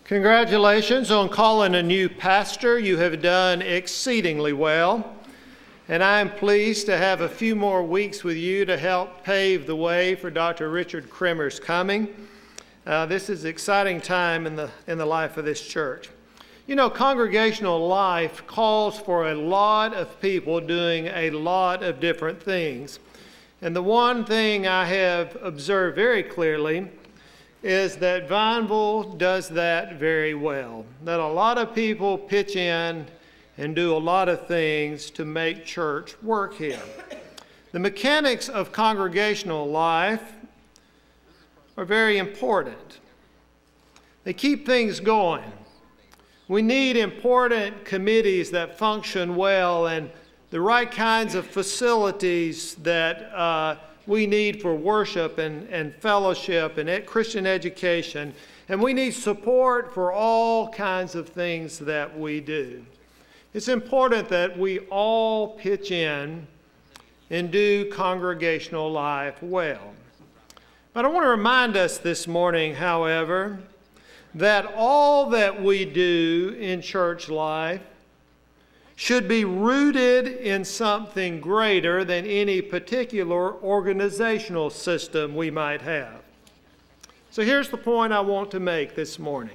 Congratulations on calling a new pastor. You have done exceedingly well. And I am pleased to have a few more weeks with you to help pave the way for Dr. Richard Cremer's coming. This is an exciting time in the life of this church. You know, congregational life calls for a lot of people doing a lot of different things. And the one thing I have observed very clearly is that Vineville does that very well. That a lot of people pitch in and do a lot of things to make church work here. The mechanics of congregational life are very important. They keep things going. We need important committees that function well and the right kinds of facilities that we need for worship and fellowship and Christian education. And we need support for all kinds of things that we do. It's important that we all pitch in and do congregational life well. But I want to remind us this morning, however, that all that we do in church life should be rooted in something greater than any particular organizational system we might have. So here's the point I want to make this morning.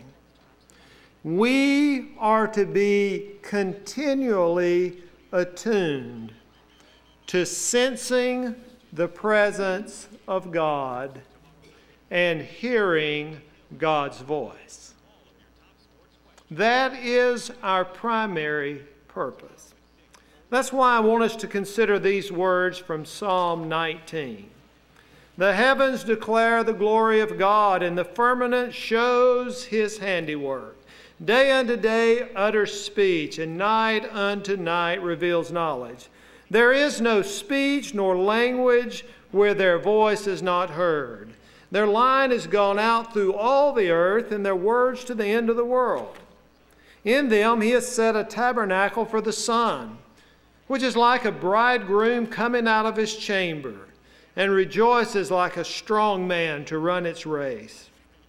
We are to be continually attuned to sensing the presence of God and hearing God's voice. That is our primary purpose. That's why I want us to consider these words from Psalm 19. The heavens declare the glory of God, and the firmament shows his handiwork. Day unto day utters speech, and night unto night reveals knowledge. There is no speech nor language where their voice is not heard. Their line is gone out through all the earth, and their words to the end of the world. In them he has set a tabernacle for the sun, which is like a bridegroom coming out of his chamber, and rejoices like a strong man to run its race.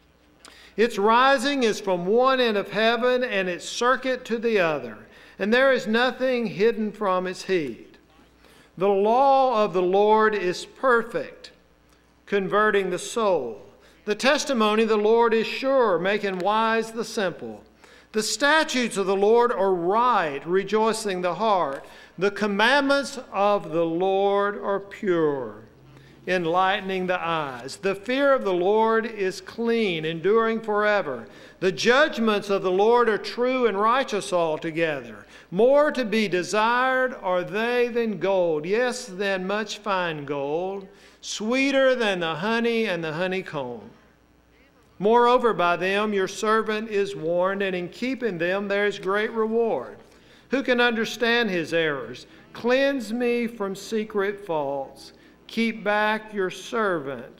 Its rising is from one end of heaven, and its circuit to the other, and there is nothing hidden from its heat. The law of the Lord is perfect, converting the soul. The testimony of the Lord is sure, making wise the simple. The statutes of the Lord are right, rejoicing the heart. The commandments of the Lord are pure, enlightening the eyes. The fear of the Lord is clean, enduring forever. The judgments of the Lord are true and righteous altogether. More to be desired are they than gold, yes, than much fine gold, sweeter than the honey and the honeycomb. Moreover, by them your servant is warned, and in keeping them there is great reward. Who can understand his errors? Cleanse me from secret faults. Keep back your servant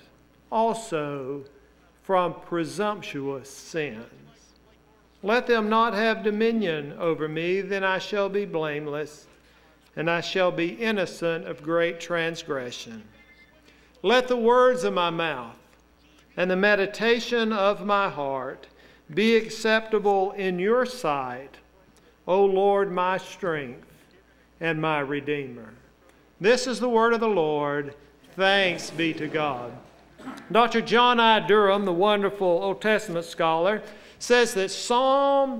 also from presumptuous sins. Let them not have dominion over me, then I shall be blameless, and I shall be innocent of great transgression. Let the words of my mouth and the meditation of my heart be acceptable in your sight, O Lord, my strength and my Redeemer. This is the word of the Lord. Thanks be to God. Dr. John I. Durham, the wonderful Old Testament scholar, says that Psalm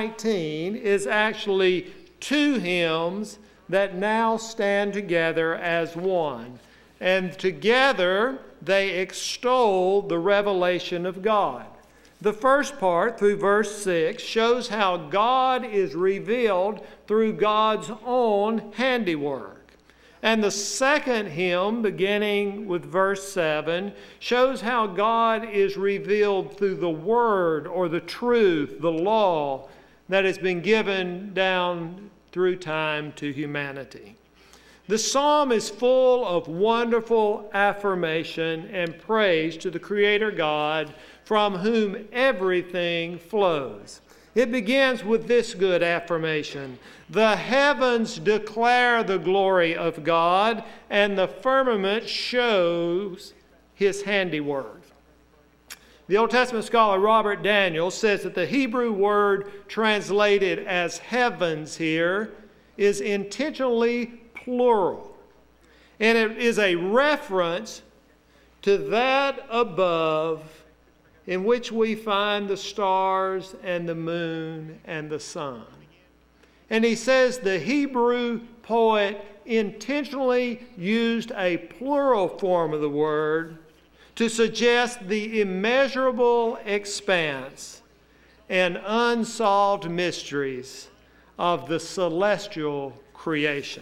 19 is actually two hymns that now stand together as one. And together they extol the revelation of God. The first part, through verse 6, shows how God is revealed through God's own handiwork. And the second hymn, beginning with verse 7, shows how God is revealed through the Word or the truth, the law that has been given down through time to humanity. The psalm is full of wonderful affirmation and praise to the Creator God, from whom everything flows. It begins with this good affirmation: the heavens declare the glory of God, and the firmament shows his handiwork. The Old Testament scholar Robert Daniels says that the Hebrew word translated as heavens here is intentionally plural. And it is a reference to that above in which we find the stars and the moon and the sun. And he says the Hebrew poet intentionally used a plural form of the word to suggest the immeasurable expanse and unsolved mysteries of the celestial creation.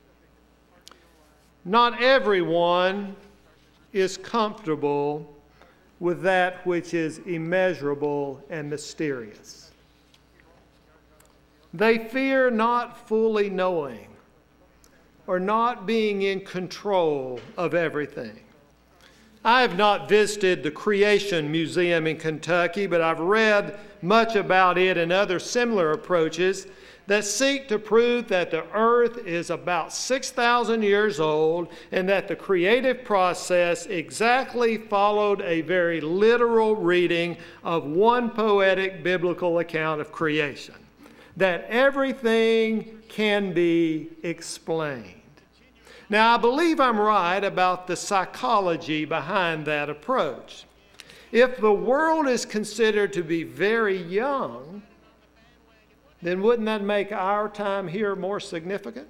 Not everyone is comfortable with that which is immeasurable and mysterious. They fear not fully knowing or not being in control of everything. I have not visited the Creation Museum in Kentucky, but I've read much about it and other similar approaches that seek to prove that the earth is about 6,000 years old and that the creative process exactly followed a very literal reading of one poetic biblical account of creation, that everything can be explained. Now, I believe I'm right about the psychology behind that approach. If the world is considered to be very young, then wouldn't that make our time here more significant?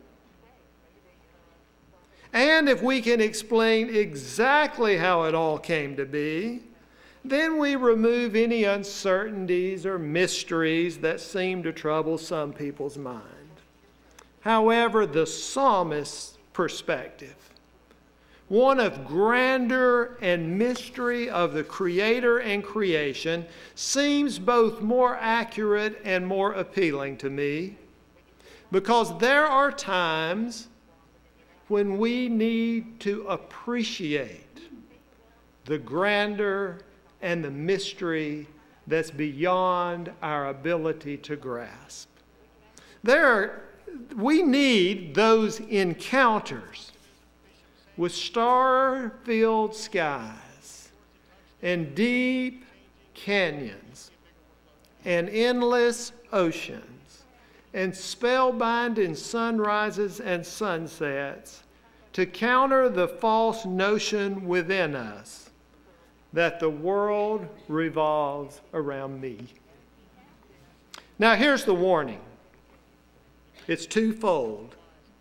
And if we can explain exactly how it all came to be, then we remove any uncertainties or mysteries that seem to trouble some people's mind. However, the psalmist's perspective, one of grandeur and mystery of the Creator and creation, seems both more accurate and more appealing to me, because there are times when we need to appreciate the grandeur and the mystery that's beyond our ability to grasp. We need those encounters with star-filled skies and deep canyons and endless oceans and spellbinding sunrises and sunsets to counter the false notion within us that the world revolves around me. Now here's the warning. It's twofold.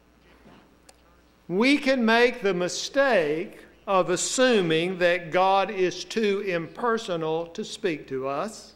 We can make the mistake of assuming that God is too impersonal to speak to us,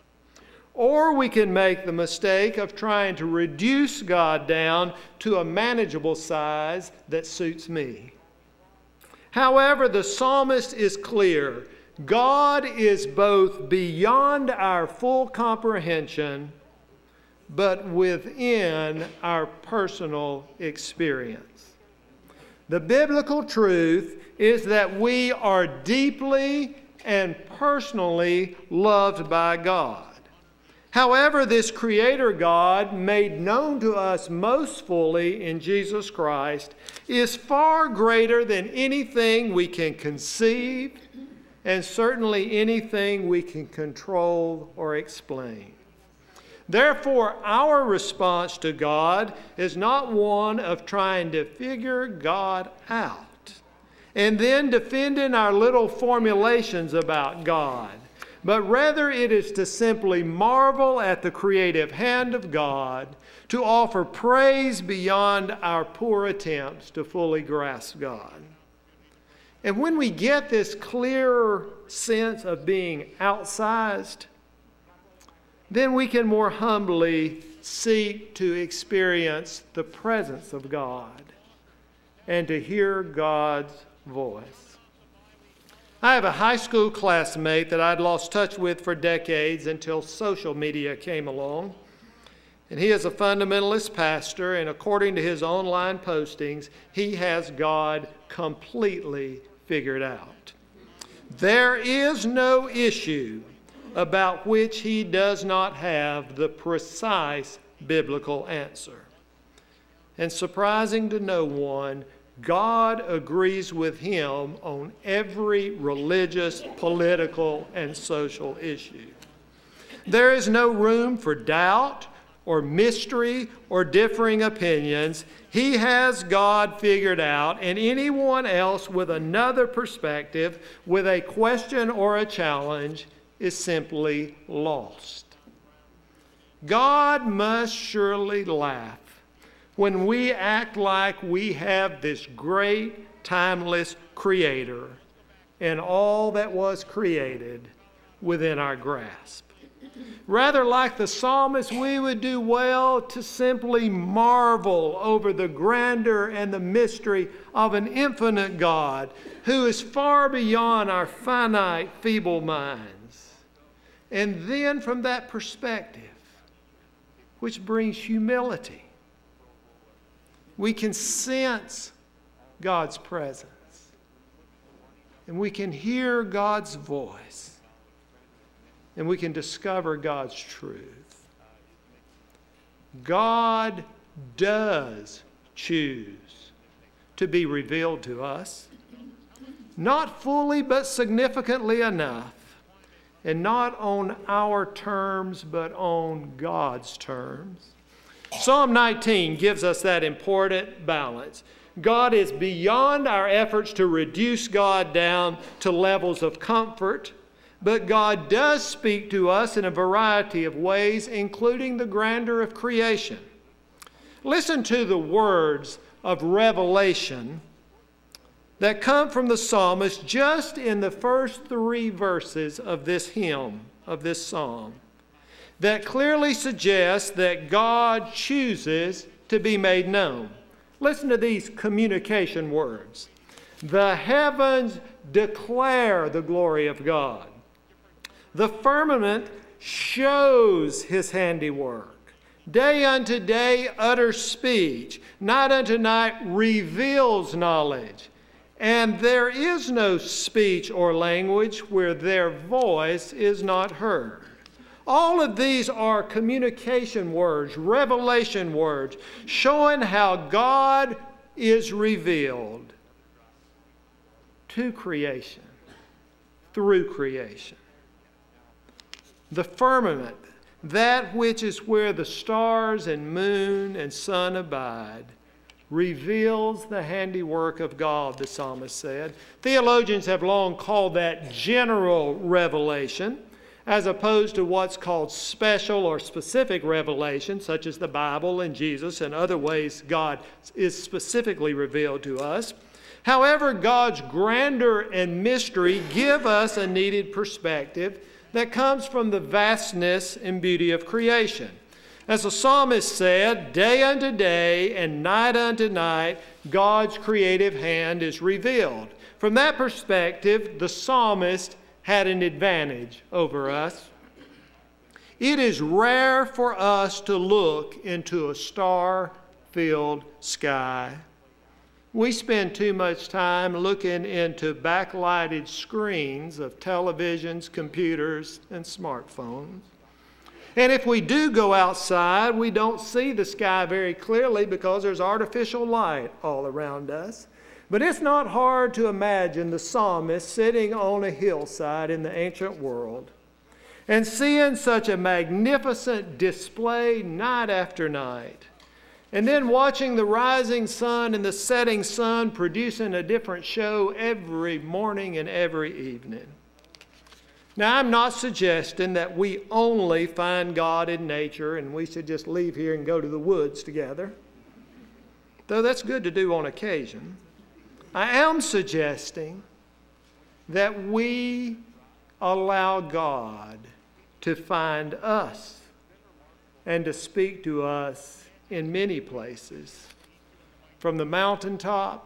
or we can make the mistake of trying to reduce God down to a manageable size that suits me. However, the psalmist is clear. God is both beyond our full comprehension but within our personal experience. The biblical truth is that we are deeply and personally loved by God. However, this Creator God, made known to us most fully in Jesus Christ, is far greater than anything we can conceive, and certainly anything we can control or explain. Therefore, our response to God is not one of trying to figure God out and then defending our little formulations about God, but rather it is to simply marvel at the creative hand of God, to offer praise beyond our poor attempts to fully grasp God. And when we get this clearer sense of being outsized, then we can more humbly seek to experience the presence of God and to hear God's voice. I have a high school classmate that I'd lost touch with for decades until social media came along. And he is a fundamentalist pastor, and according to his online postings, he has God completely figured out. There is no issue about which he does not have the precise biblical answer. And surprising to no one, God agrees with him on every religious, political, and social issue. There is no room for doubt or mystery or differing opinions. He has God figured out, and anyone else with another perspective, with a question or a challenge, is simply lost. God must surely laugh when we act like we have this great, timeless Creator and all that was created within our grasp. Rather, like the psalmist, we would do well to simply marvel over the grandeur and the mystery of an infinite God who is far beyond our finite, feeble minds. And then from that perspective, which brings humility, we can sense God's presence, and we can hear God's voice, and we can discover God's truth. God does choose to be revealed to us, not fully but significantly enough, and not on our terms but on God's terms. Psalm 19 gives us that important balance. God is beyond our efforts to reduce God down to levels of comfort, but God does speak to us in a variety of ways, including the grandeur of creation. Listen to the words of revelation that come from the psalmist just in the first 3 verses of this hymn, of this psalm, that clearly suggests that God chooses to be made known. Listen to these communication words. The heavens declare the glory of God. The firmament shows his handiwork. Day unto day utters speech. Night unto night reveals knowledge. And there is no speech or language where their voice is not heard. All of these are communication words, revelation words, showing how God is revealed to creation, through creation. The firmament, that which is where the stars and moon and sun abide, reveals the handiwork of God, the psalmist said. Theologians have long called that general revelation, as opposed to what's called special or specific revelation, such as the Bible and Jesus and other ways God is specifically revealed to us. However, God's grandeur and mystery give us a needed perspective that comes from the vastness and beauty of creation. As the psalmist said, day unto day and night unto night, God's creative hand is revealed. From that perspective, the psalmist had an advantage over us. It is rare for us to look into a star-filled sky. We spend too much time looking into backlighted screens of televisions, computers, and smartphones. And if we do go outside, we don't see the sky very clearly because there's artificial light all around us. But it's not hard to imagine the psalmist sitting on a hillside in the ancient world and seeing such a magnificent display night after night, and then watching the rising sun and the setting sun producing a different show every morning and every evening. Now, I'm not suggesting that we only find God in nature and we should just leave here and go to the woods together, though that's good to do on occasion. I am suggesting that we allow God to find us and to speak to us in many places, from the mountaintop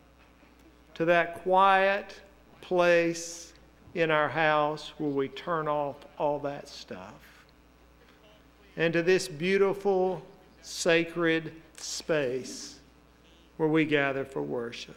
to that quiet place in our house where we turn off all that stuff, and to this beautiful, sacred space where we gather for worship.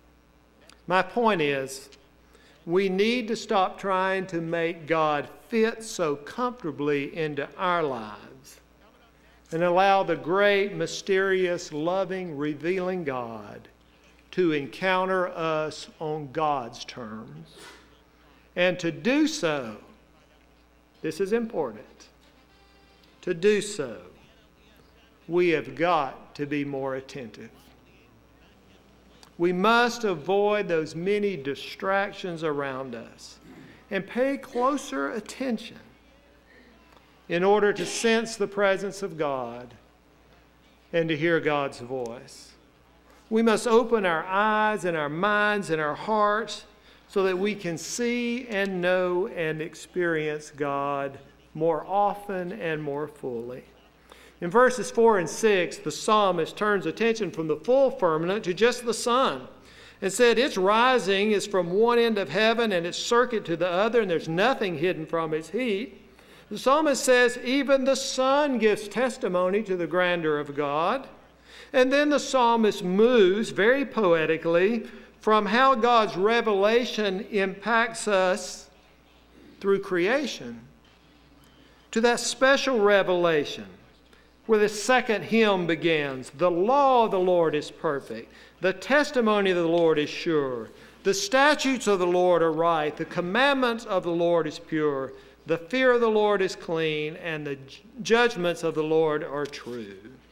My point is, we need to stop trying to make God fit so comfortably into our lives and allow the great, mysterious, loving, revealing God to encounter us on God's terms. And to do so, this is important, to do so, we have got to be more attentive. We must avoid those many distractions around us and pay closer attention in order to sense the presence of God and to hear God's voice. We must open our eyes and our minds and our hearts so that we can see and know and experience God more often and more fully. In verses 4 and 6, the psalmist turns attention from the full firmament to just the sun and said its rising is from one end of heaven and its circuit to the other, and there's nothing hidden from its heat. The psalmist says even the sun gives testimony to the grandeur of God. And then the psalmist moves very poetically from how God's revelation impacts us through creation to that special revelation where the second hymn begins. The law of the Lord is perfect. The testimony of the Lord is sure. The statutes of the Lord are right. The commandments of the Lord is pure. The fear of the Lord is clean. And the judgments of the Lord are true.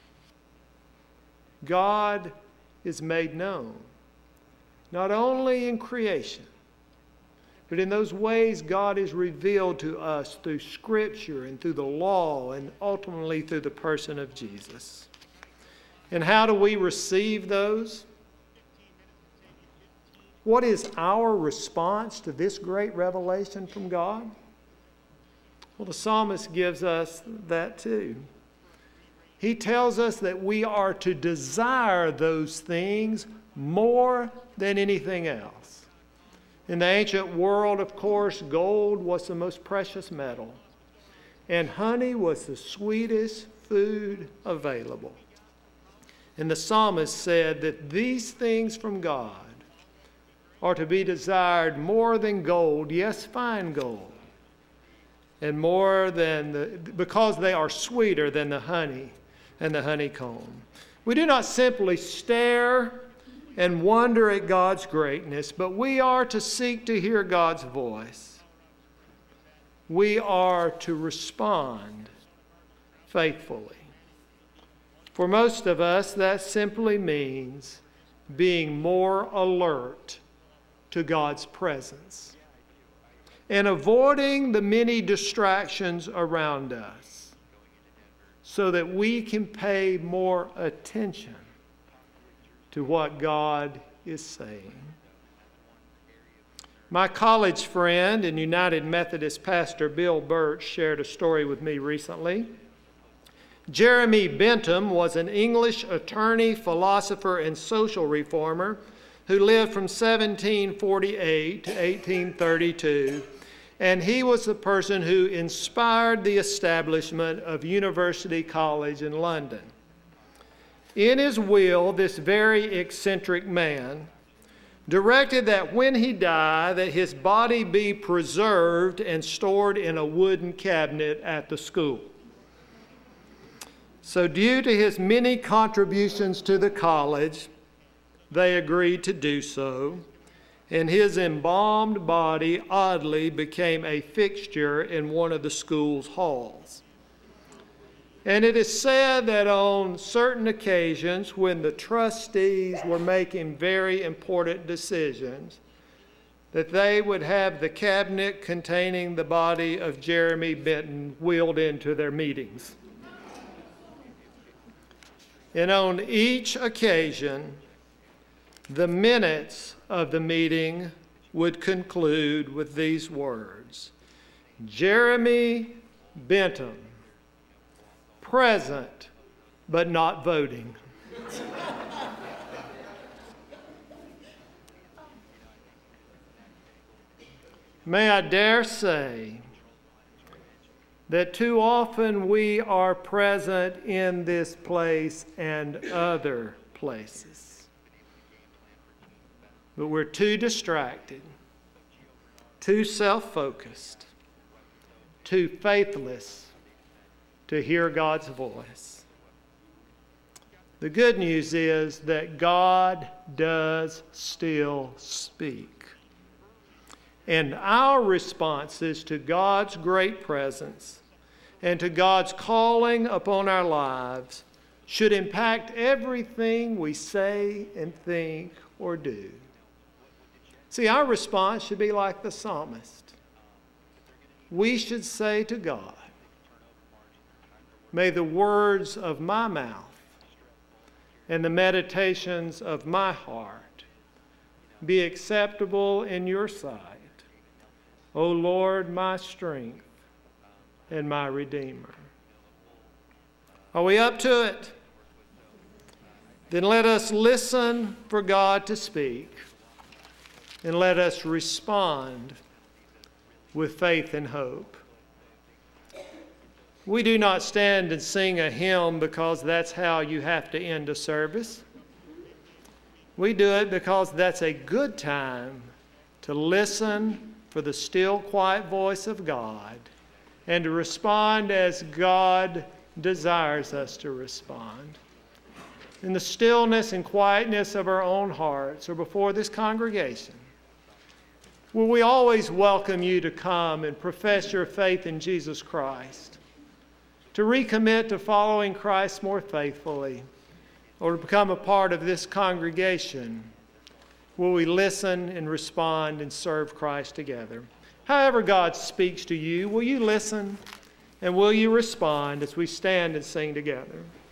God is made known, not only in creation, but in those ways God is revealed to us through Scripture and through the law and ultimately through the person of Jesus. And how do we receive those? What is our response to this great revelation from God? Well, the psalmist gives us that too. He tells us that we are to desire those things more than anything else. In the ancient world, of course, gold was the most precious metal, and honey was the sweetest food available. And the psalmist said that these things from God are to be desired more than gold, yes, fine gold, and more than because they are sweeter than the honey and the honeycomb. We do not simply stare and wonder at God's greatness, but we are to seek to hear God's voice. We are to respond faithfully. For most of us, that simply means being more alert to God's presence and avoiding the many distractions around us so that we can pay more attention to what God is saying. My college friend and United Methodist pastor Bill Birch shared a story with me recently. Jeremy Bentham was an English attorney, philosopher, and social reformer who lived from 1748 to 1832, and he was the person who inspired the establishment of University College in London. In his will, this very eccentric man directed that when he died, that his body be preserved and stored in a wooden cabinet at the school. So due to his many contributions to the college, they agreed to do so, and his embalmed body oddly became a fixture in one of the school's halls. And it is said that on certain occasions when the trustees were making very important decisions, that they would have the cabinet containing the body of Jeremy Bentham wheeled into their meetings. And on each occasion, the minutes of the meeting would conclude with these words: Jeremy Bentham, present but not voting. May I dare say that too often we are present in this place and other places, but we're too distracted, too self-focused, too faithless to hear God's voice. The good news is that God does still speak. And our responses to God's great presence and to God's calling upon our lives should impact everything we say and think or do. See, our response should be like the psalmist. We should say to God, "May the words of my mouth and the meditations of my heart be acceptable in your sight, O Lord, my strength and my Redeemer." Are we up to it? Then let us listen for God to speak, and let us respond with faith and hope. We do not stand and sing a hymn because that's how you have to end a service. We do it because that's a good time to listen for the still, quiet voice of God and to respond as God desires us to respond. In the stillness and quietness of our own hearts or before this congregation, will we always welcome you to come and profess your faith in Jesus Christ, to recommit to following Christ more faithfully, or to become a part of this congregation? Will we listen and respond and serve Christ together? However God speaks to you, will you listen and will you respond as we stand and sing together?